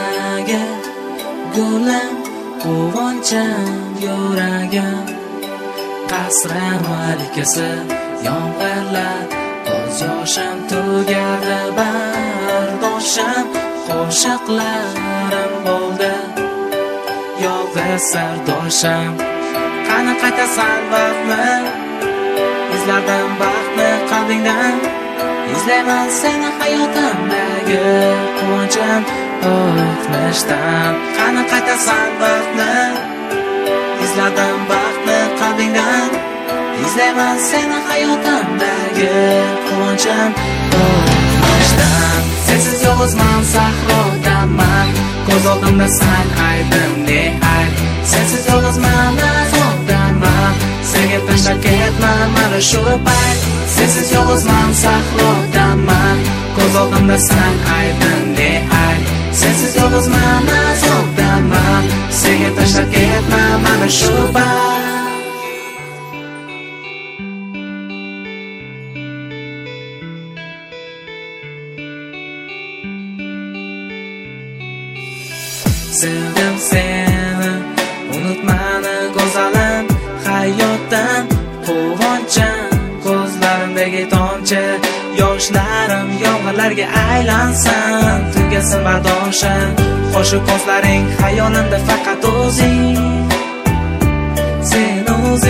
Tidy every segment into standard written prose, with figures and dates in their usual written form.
nimaga gulim quvoncham yuragim qasram malikasi yomg'irlar ko'z yoshim tugadi bardoshim qo'shiqlarim bo'ldi yolg'iz sardoshim qani qaytasan vaqtni izladim baxtni qalbingdan izlayman seni hayotimdagi quvonchim o'tmishdan qani qaytasan vaqtni izladim baxtni qalbingdan izlayman seni hayotimdagi quvonchim o'tmishdan sensiz yolg'izman sahrodaman ko'z oldimda san aybim ne ayb sensiz yolg'izman azobdaman senga tashlab ketman mana shu payt sensiz yolg'izman sahrodaman ko'z oldimda san aybim ne ayb sensiz yolg'izman azobdaman senga tashlab ketman mana shu payt sevdim seni unutmani go'zalim hayotdan quvonchim ko'zlarimdagi tomchi yoshlarim yomg'irlarga aylansin tugasin bardoshim qo'shiq ko'zlaring xayolimda faqat o'zing sen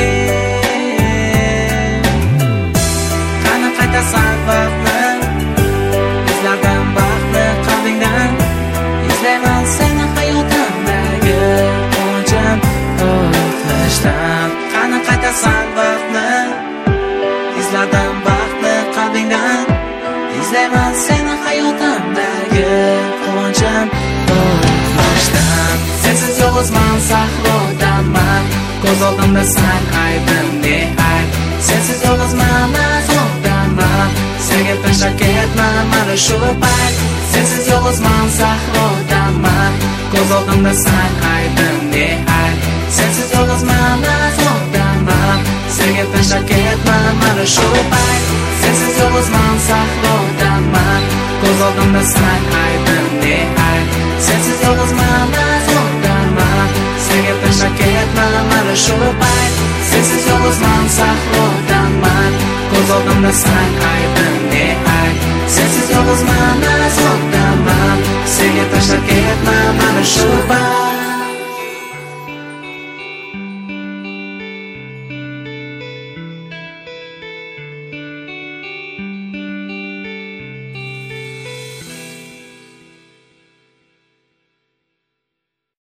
o'zing qani qaytasan vaqtni izladim baxtni qalbingdan izlayman seni hayotimdagi quvonchim o'tmishdan qani qaytasan vaqtni izladim baxtni qalbingdan izlayman seni hayotimdagi quvonchim o'tmishdan sensiz yolg'izman sahrodaman ko'z oldimda san aybim ne ayb sensiz yolg'izman azobdaman senga tashlab ketman mana shu payt sensiz yolg'izman sahrodaman ko'z oldimda san aybim ne ayb sensiz yolg'izman azobdaman senga tashlab ketman mana shu payt sensiz yolg'izman sahrodaman ko'z oldimda san aybim ne ayb sensiz yolg'izman azobdaman senga tashlab ketman mana shu payt sensiz yolg'izman sahrodaman ko'z oldimda san aybim ne ayb sensiz yolg'izman azobdaman senga tashlab ketman